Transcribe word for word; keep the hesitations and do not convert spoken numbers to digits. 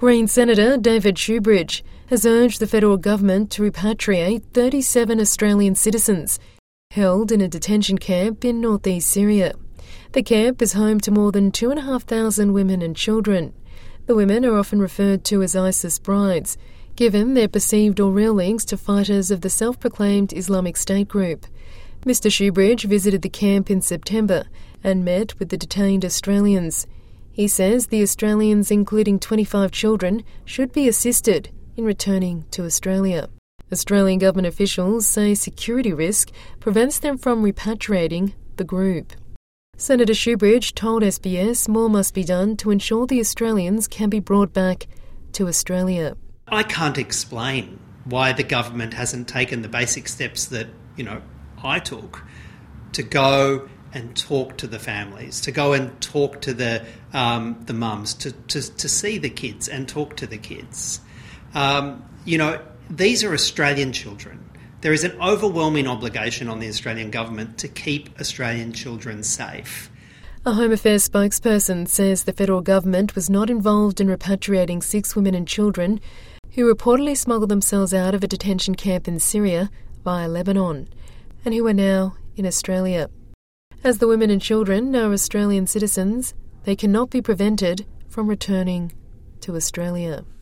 Green Senator David Shoebridge has urged the federal government to repatriate thirty-seven Australian citizens held in a detention camp in northeast Syria. The camp is home to more than two and a half thousand women and children. The women are often referred to as ISIS brides, given their perceived or real links to fighters of the self-proclaimed Islamic State group. Mister Shoebridge visited the camp in September and met with the detained Australians. He says the Australians, including twenty-five children, should be assisted in returning to Australia. Australian government officials say security risk prevents them from repatriating the group. Senator Shoebridge told S B S more must be done to ensure the Australians can be brought back to Australia. I can't explain why the government hasn't taken the basic steps that, you know, I took to go and talk to the families, to go and talk to the um, the mums, to, to to see the kids and talk to the kids. Um, you know, these are Australian children. There is an overwhelming obligation on the Australian government to keep Australian children safe. A Home Affairs spokesperson says the federal government was not involved in repatriating six women and children who reportedly smuggled themselves out of a detention camp in Syria via Lebanon and who are now in Australia. As the women and children are Australian citizens, they cannot be prevented from returning to Australia.